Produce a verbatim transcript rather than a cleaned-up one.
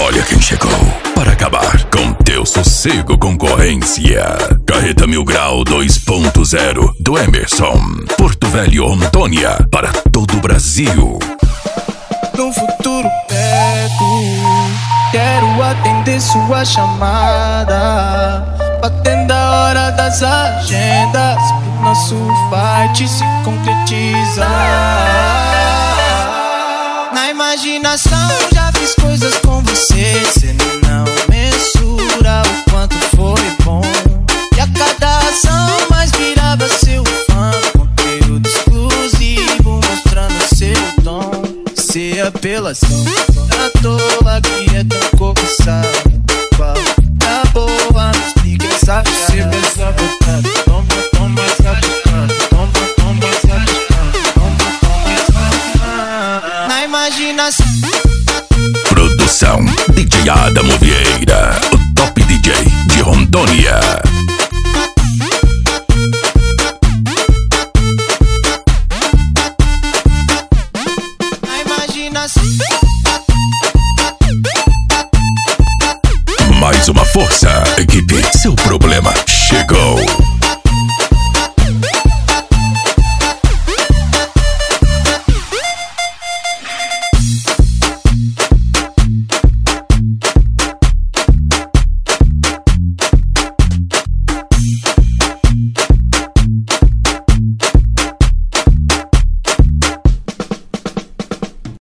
Olha quem chegou para acabar com teu sossego, concorrência. Carreta Mil Grau dois ponto zero do Emerson. Porto Velho, Rondônia, para todo o Brasil. Num futuro perto, quero atender sua chamada, batendo a hora das agendas, pro nosso fight se concretizar. Na imaginação já fiz coisas com você, cê não mensura o quanto foi bom. E a cada ação mais virava seu fã, conteúdo exclusivo mostrando seu dom. Se apelação à toa que é tão cobiçado, qual tá boa, me explica essa Se pensa botado, toma, toma essa botada, toma, toma essa botada, toma, toma essa botada. na imaginação. Produção D J Adamo Vieira, o top D J de Rondônia. Na imaginação.